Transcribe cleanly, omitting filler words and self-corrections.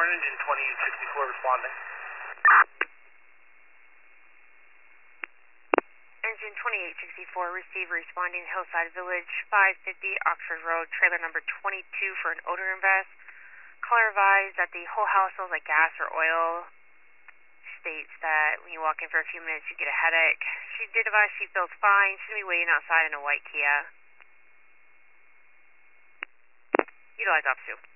engine 2864 responding. Engine 2864, receive responding Hillside Village, 550 Oxford Road, trailer number 22 for an odor invest. Caller advised that the whole house smells like gas or oil. States that when you walk in for a few minutes you get a headache. She did advise she feels fine. She's going to be waiting outside in a white Kia. Utilize Op 2.